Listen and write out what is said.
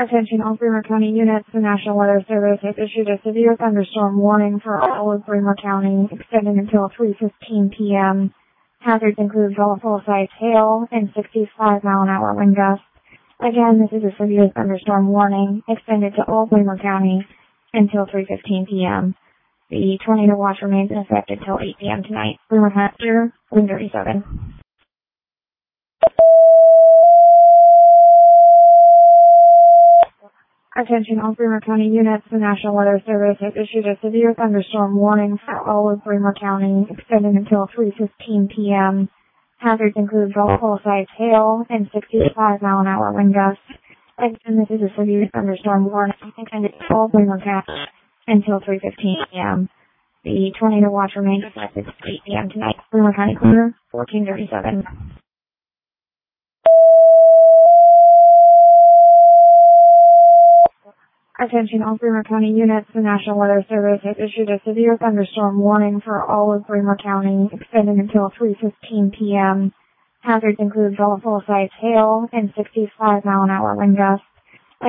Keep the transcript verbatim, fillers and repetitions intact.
Attention all Bremer County units, the National Weather Service has issued a severe thunderstorm warning for all of Bremer County, extending until three fifteen p m Hazards include volatile-sized hail and sixty-five mile an hour wind gusts. Again, this is a severe thunderstorm warning, extended to all Bremer County until three fifteen p m The tornado watch remains in effect until eight p m tonight. Bremer Hampshire, wind thirty-seven. Attention all Bremer County units, the National Weather Service has issued a severe thunderstorm warning for all of Bremer County, extending until three fifteen p m Hazards include volatile-sized hail and sixty-five mile an hour wind gusts. Again, this is a severe thunderstorm warning, extended to all Bremer County until three fifteen p m The tornado watch remains in effect until eight p m tonight. Bremer County clear, fourteen thirty-seven. Attention all Bremer County units, the National Weather Service has issued a severe thunderstorm warning for all of Bremer County, extending until three fifteen p m Hazards include volatile-sized hail and sixty-five mile an hour wind gusts.